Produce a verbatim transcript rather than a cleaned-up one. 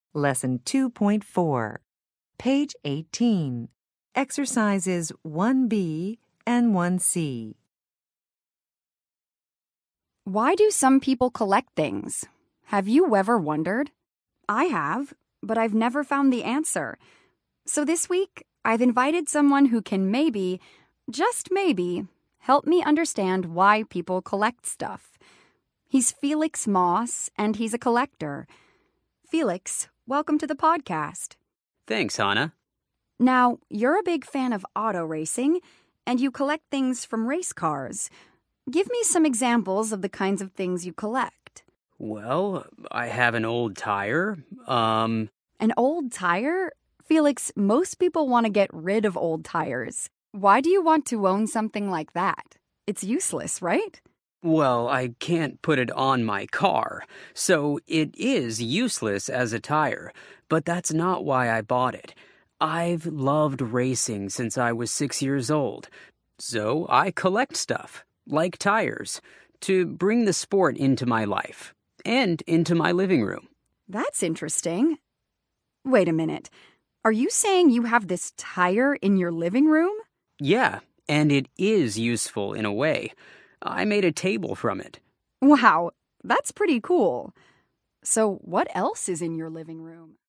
Lesson two point four, page eighteen, exercises one B and one C. Why do some people collect things? Have you ever wondered? I have, but I've never found the answer. So this week, I've invited someone who can maybe, just maybe, help me understand why people collect stuff. He's Felix Moss, and he's a collector. Felix, welcome to the podcast. Thanks, Hannah. Now, you're a big fan of auto racing, and you collect things from race cars. Give me some examples of the kinds of things you collect. Well, I have an old tire. Um, An old tire? Felix, most people want to get rid of old tires. Why do you want to own something like that? It's useless, right? well, I can't put it on my car, so it is useless as a tire, but that's not why I bought it. I've loved racing since I was six years old, so I collect stuff, like tires, to bring the sport into my life and into my living room. That's interesting. Wait a minute. Are you saying you have this tire in your living room? Yeah, and it is useful in a way. I made a table from it. Wow, that's pretty cool. So what else is in your living room?